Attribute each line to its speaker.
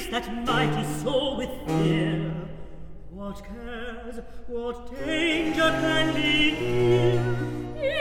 Speaker 1: shrinks that mighty soul with fear. What cares, what danger can be near?